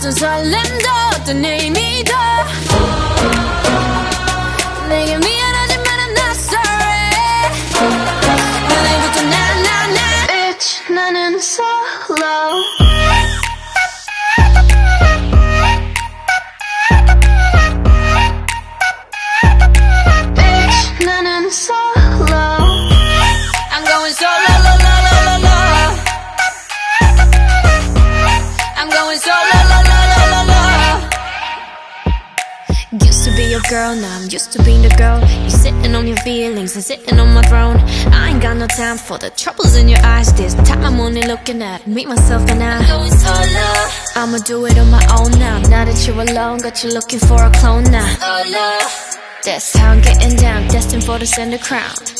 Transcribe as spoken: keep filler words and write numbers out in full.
어떤 설렘도 어떤 의미도 내게 미안하지만 I'm not sorry. 오늘부터 나나나 Bitch 나는 solo. Bitch 나는 solo. I'm going solo, lo, lo, lo, lo, lo. I'm going solo, lo, lo, lo, lo, lo. Used to be your girl, now I'm used to being the girl. You sitting on your feelings and sitting on my throne. I ain't got no time for the troubles in your eyes. This time I'm only looking at me, myself and I. I'm going solo. I'ma do it on my own now. Now that you're alone, got you looking for a clone now. Solo. That's how I'm getting down, destined for the center crown.